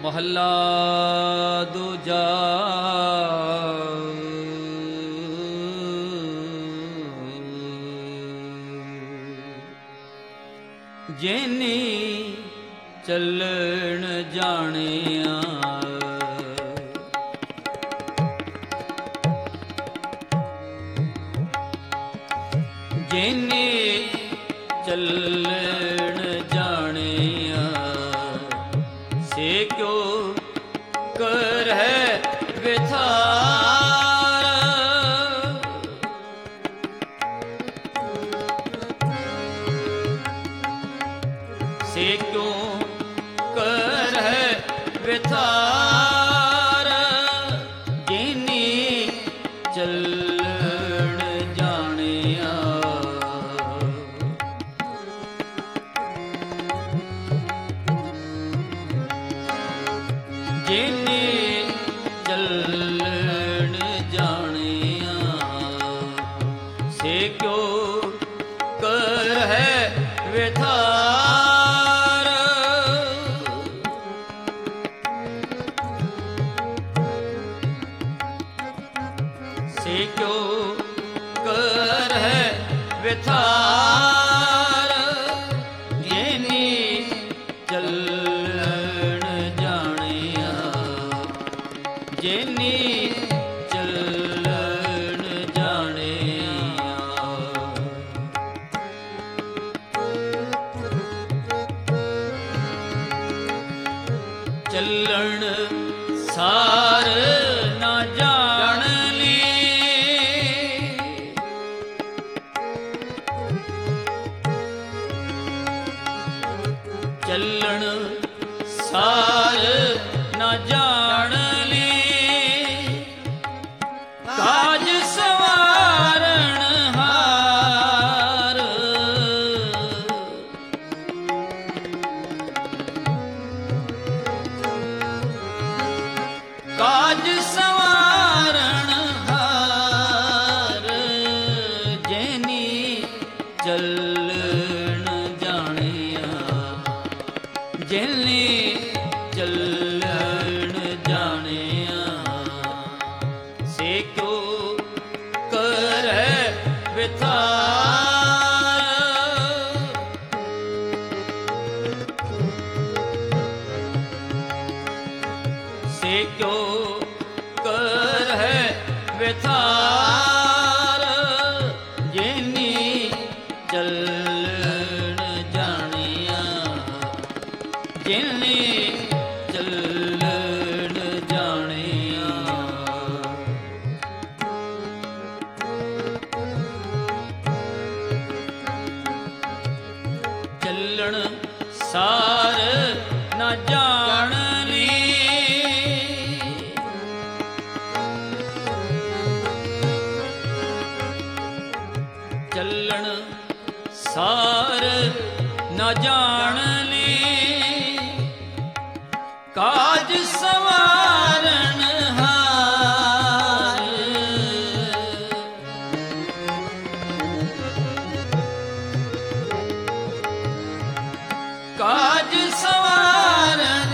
ਮਹੱਲਾ ਦੂਜਾ। ਜਿਨੀ ਚੱਲਣ ਜਾਣਿਆ ਜਿਨੀ ਚੱਲਣ ਜਾਣਿਆ ਸੇ ਕਿਉ ਕਰਹਿ ਵਿਥਾਰ। ਸੇ ਕਿਉ ਕਰਹਿ ਵਿਥਾਰ ਜਿਨੀ ਚੱਲਣ ਜਾਣਿਆ। ਜਿਨੀ ਚੱਲਣ ਜਾਣਿਆ ਸੇ ਕਿਉ ਕਰਹਿ ਵਿਥਾਰ। ਸੇ ਕਿਉ ਕਰਹਿ ਵਿਥਾਰ ਜਿਨੀ ਚੱਲਣ ਜਾਣਿਆ। ਜਿਨੀ ਚੱਲਣ ਜਾਣਿਆ ਚੱਲਣ ਸਾਰ ਨਾ ਜਾਣ ਲਈ। ਚੱਲਣ ਸਾਰ ਨਾ ਜਾਣ ਲਈ ਕਾਜ ਸਵਾਰਨ ਹਾਰ। ਕਾਜ ਸਵਾਰਨ ਹਾਰ ਜਿਨੀ ਚੱਲਣ ਜਾਣਿਆ। ਜਿਨੀ ਚੱਲਣ ਜਾਣਿਆ ਸੇ ਕਿਉ ਕਰਹਿ ਵਿਥਾਰ। ਸੇ ਕਿਉ ਕਰਹਿ ਵਿਥਾਰ ਜਿਨੀ ਚੱਲਣ ਜਾਣਿਆ। ਜਿਨੀ ਚੱਲਣ ਜਾਣਿਆ ਚੱਲਣ ਸਾਰ ਨਾ ਜਾਣ ਲਈ। ਚੱਲਣ ਸਾਰ ਨਾ ਜਾਣ ਲਈ ਕਾਜ ਸਵਾਰਨ ਹਾਰ। ਕਾਜ ਸਵਾਰਨ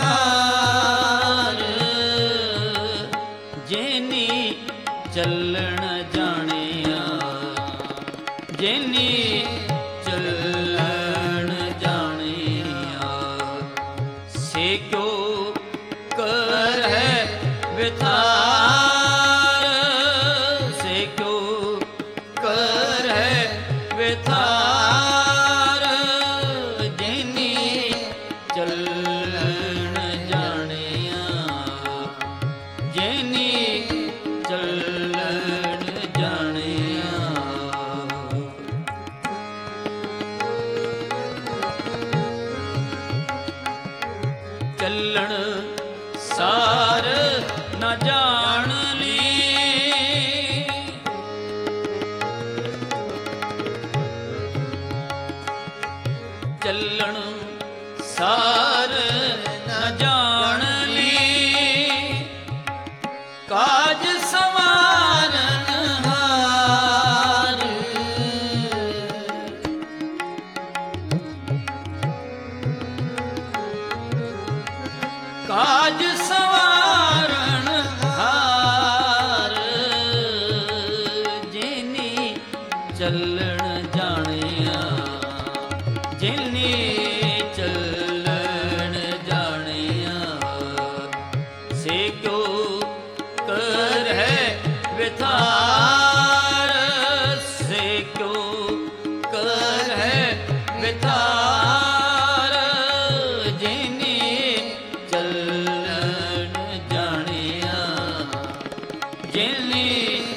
ਹਾਰ ਜਿਨੀ ਚੱਲਣ ਜਾਣਿਆ। ਜਿਨੀ ਚੱਲਣ ਜਾਣਿਆ ਸੇ ਕਿਉ ਕਰਹਿ ਵਿਥਾਰ। ਸੇ ਕਿਉ ਕਰਹਿ ਵਿਥਾਰ ਜਿਨੀ ਚੱਲਣ ਜਾਣਿਆ। ਜਿਨੀ ਚੱਲਣ ਜਾਣਿਆ ਚੱਲਣ ਸਾਰ ਨਾ ਜਾਣ ਲਈ। ਚੱਲਣ ਸਾਰ ਨਾ ਜਾਣ ਲਈ ਕਾਜ ਸਵਾਰਨ ਹਾਰ। ਕਾ ਚੱਲਣ ਜਾਣਿਆ, ਜਿਨੇ ਚੱਲਣ ਜਾਣਿਆ, ਸੇ ਕਿਉ ਕਰਹਿ ਵਿਥਾਰ, ਸੇ ਕਿਉ ਕਰਹਿ ਵਿਥਾਰ, ਜਿਨੇ ਚੱਲਣ ਜਾਣਿਆ, ਜਿਨੇ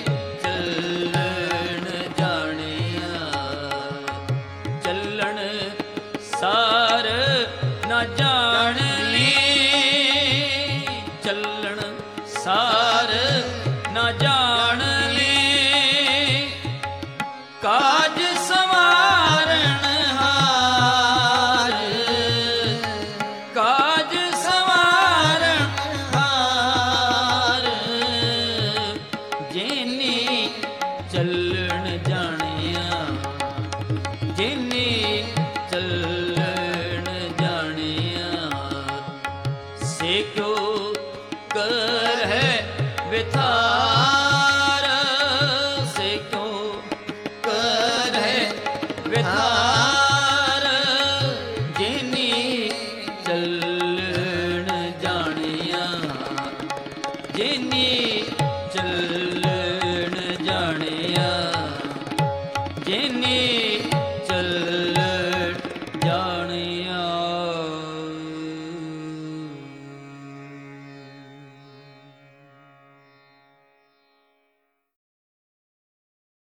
ਸਾਰ ਨਾ ਜਾਣ ਲੀ, ਚੱਲਣ ਸਾਰ ਨਾ ਜਾਣ ਲੀ, ਕਾਜ ਸਵਾਰਨ ਹਾਰ, ਕਾਜ ਸਵਾਰਨ ਹਾਰ, ਜਿਨੇ ਚੱਲਣ